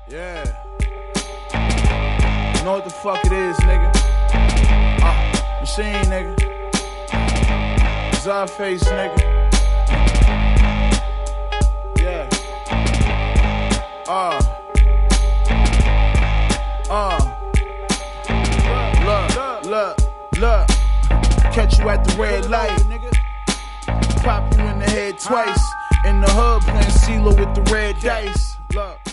Yeah. You know what the fuck it is, nigga? Machine, nigga. Czarface, nigga. Yeah. Look. Catch you at the red light, nigga. Pop you in the head twice. In the hood playing CeeLo with the red dice. Look.